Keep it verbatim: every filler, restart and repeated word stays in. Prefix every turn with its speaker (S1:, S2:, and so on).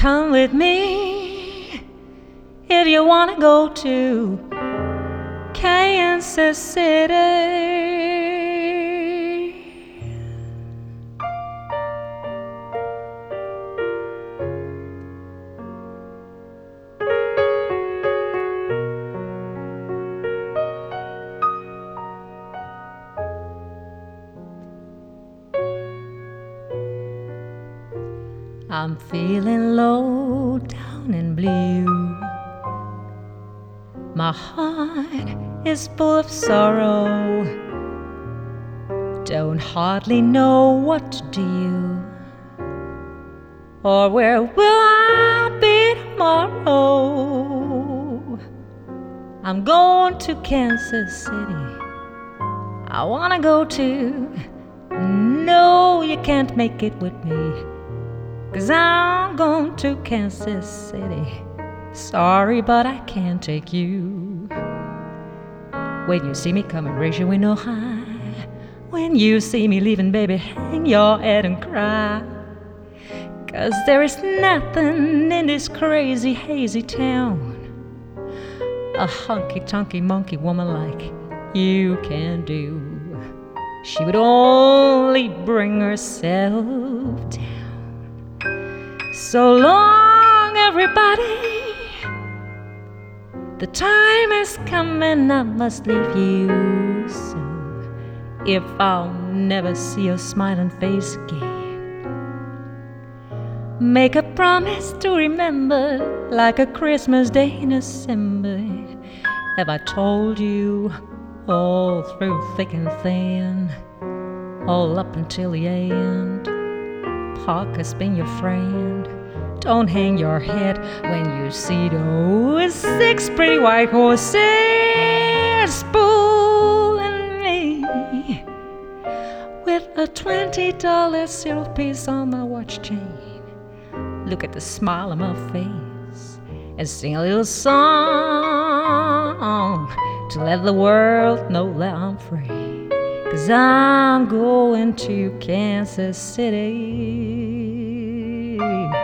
S1: Come with me if you wanna go to Kansas City. I'm feeling low down and blue. My heart is full of sorrow. Don't hardly know what to do, or where will I be tomorrow. I'm going to Kansas City. I wanna go to. No, you can't make it with me, 'cause I'm going to Kansas City. Sorry, but I can't take you. When you see me coming, raise your window high. When you see me leaving, baby, hang your head and cry. 'Cause there is nothing in this crazy, hazy town a honky-tonky monkey woman like you can do. She would only bring herself down. So long, everybody. The time is coming, I must leave you soon, if I'll never see your smiling face again. Make a promise to remember, like a Christmas day in December. Have I told you all through thick and thin, all up until the end? Park has been your friend. Don't hang your head when you see those six pretty white horses pulling me, with a twenty dollar silver piece on my watch chain. Look at the smile on my face and sing a little song to let the world know that I'm free. 'Cause I'm going to Kansas City.